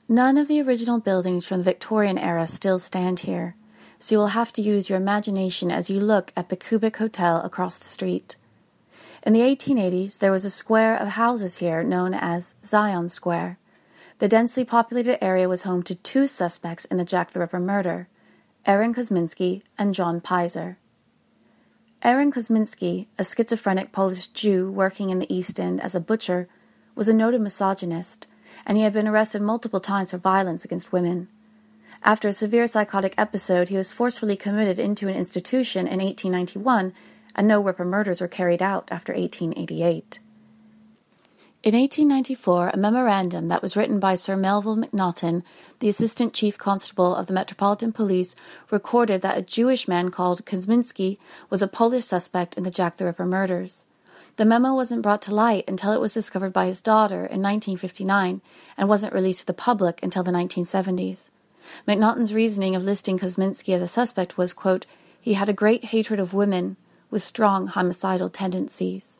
None of the original buildings from the Victorian era still stand here, so you will have to use your imagination as you look at the Cubic Hotel across the street. In the 1880s, there was a square of houses here known as Zion Square. The densely populated area was home to two suspects in the Jack the Ripper murder, Aaron Kosminski and John Pizer. Aaron Kosminski, a schizophrenic Polish Jew working in the East End as a butcher, was a noted misogynist, and he had been arrested multiple times for violence against women. After a severe psychotic episode, he was forcefully committed into an institution in 1891, and no Ripper murders were carried out after 1888. In 1894, a memorandum that was written by Sir Melville Macnaghten, the Assistant Chief Constable of the Metropolitan Police, recorded that a Jewish man called Kosminski was a Polish suspect in the Jack the Ripper murders. The memo wasn't brought to light until it was discovered by his daughter in 1959 and wasn't released to the public until the 1970s. Macnaghten's reasoning of listing Kosminski as a suspect was, quote, he had a great hatred of women with strong homicidal tendencies.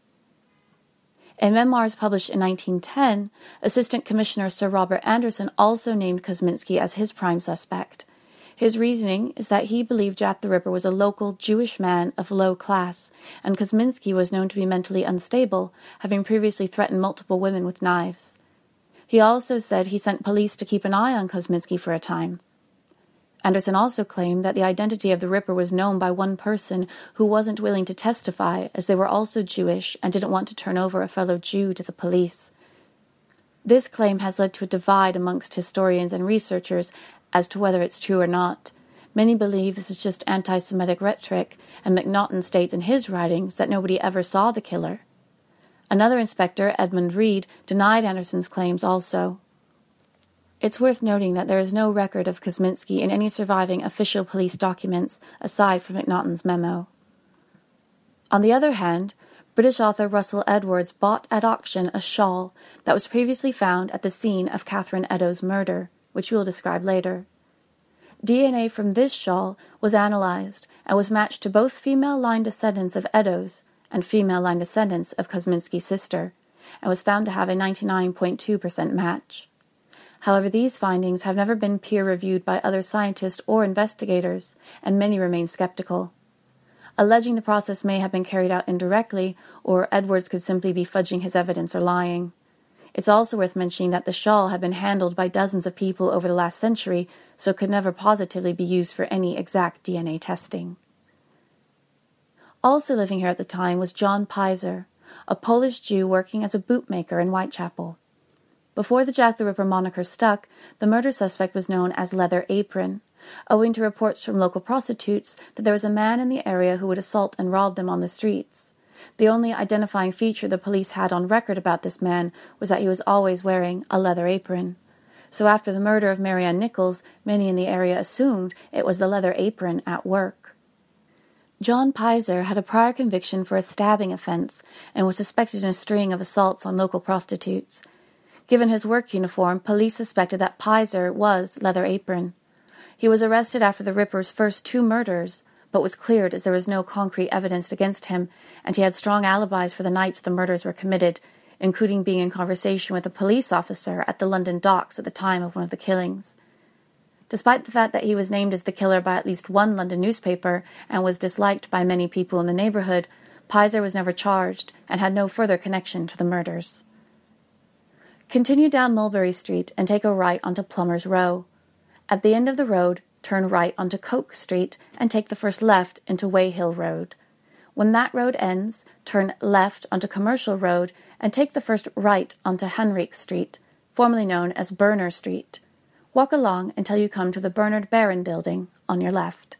In memoirs published in 1910, Assistant Commissioner Sir Robert Anderson also named Kosminski as his prime suspect. His reasoning is that he believed Jack the Ripper was a local Jewish man of low class, and Kosminski was known to be mentally unstable, having previously threatened multiple women with knives. He also said he sent police to keep an eye on Kosminski for a time. Anderson also claimed that the identity of the Ripper was known by one person who wasn't willing to testify, as they were also Jewish and didn't want to turn over a fellow Jew to the police. This claim has led to a divide amongst historians and researchers as to whether it's true or not. Many believe this is just anti-Semitic rhetoric, and Macnaghten states in his writings that nobody ever saw the killer. Another inspector, Edmund Reed, denied Anderson's claims also. It's worth noting that there is no record of Kosminski in any surviving official police documents aside from Macnaghten's memo. On the other hand, British author Russell Edwards bought at auction a shawl that was previously found at the scene of Catherine Eddowes' murder, which we will describe later. DNA from this shawl was analyzed and was matched to both female line descendants of Eddowes and female line descendants of Kosminski's sister, and was found to have a 99.2% match. However, these findings have never been peer-reviewed by other scientists or investigators, and many remain skeptical. Alleging the process may have been carried out indirectly, or Edwards could simply be fudging his evidence or lying. It's also worth mentioning that the shawl had been handled by dozens of people over the last century, so it could never positively be used for any exact DNA testing. Also living here at the time was John Pizer, a Polish Jew working as a bootmaker in Whitechapel. Before the Jack the Ripper moniker stuck, the murder suspect was known as Leather Apron, owing to reports from local prostitutes that there was a man in the area who would assault and rob them on the streets. The only identifying feature the police had on record about this man was that he was always wearing a leather apron. So after the murder of Marianne Nichols, many in the area assumed it was the leather apron at work. John Pizer had a prior conviction for a stabbing offense and was suspected in a string of assaults on local prostitutes. Given his work uniform, police suspected that Pizer was Leather Apron. He was arrested after the Ripper's first two murders, but was cleared as there was no concrete evidence against him, and he had strong alibis for the nights the murders were committed, including being in conversation with a police officer at the London docks at the time of one of the killings. Despite the fact that he was named as the killer by at least one London newspaper and was disliked by many people in the neighbourhood, Pizer was never charged and had no further connection to the murders. Continue down Mulberry Street and take a right onto Plummer's Row. At the end of the road, turn right onto Coke Street and take the first left into Weyhill Road. When that road ends, turn left onto Commercial Road and take the first right onto Henrique Street, formerly known as Burner Street. Walk along until you come to the Bernard Barron building on your left.